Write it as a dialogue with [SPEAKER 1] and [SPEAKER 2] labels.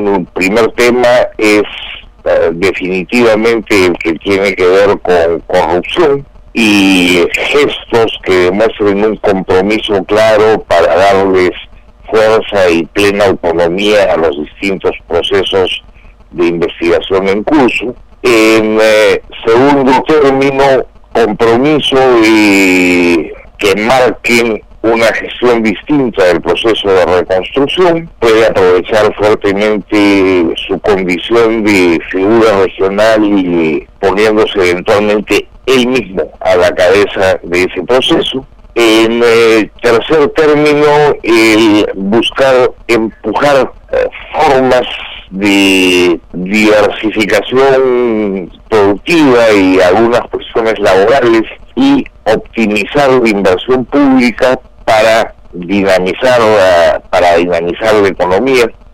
[SPEAKER 1] Un primer tema es definitivamente el que tiene que ver con corrupción y gestos que demuestren un compromiso claro para darles fuerza y plena autonomía a los distintos procesos de investigación en curso. En segundo término, compromiso que marquen una gestión distinta del proceso de reconstrucción. Puede aprovechar fuertemente su condición de figura regional y poniéndose eventualmente él mismo a la cabeza de ese proceso. En tercer término, el buscar empujar formas de diversificación productiva y algunas cuestiones laborales y optimizar la inversión pública para dinamizar la economía.